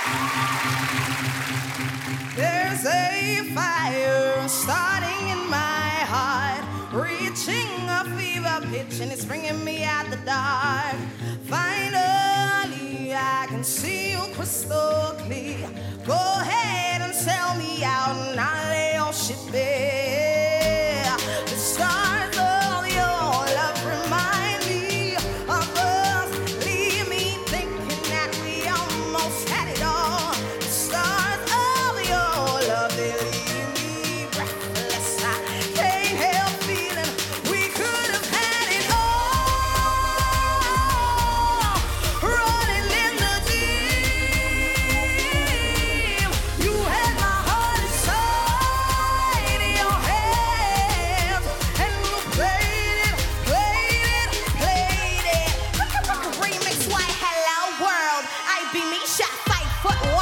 There's a fire starting in my heart, reaching a fever pitch, and it's bringing me out the dark. Finally, I can see you crystal clear. Go ahead and sell me out, and I'll lay your shit bare. The stars of your love remind me of us. Leave me thinking that we almost had it all. The stars of your love, they leave me breathless. I can't help feeling we could have had it all. Running in the deep, you had my heart inside your hands, and you played it, played it, played it. Remix, why hello world, I be me, shot 5 foot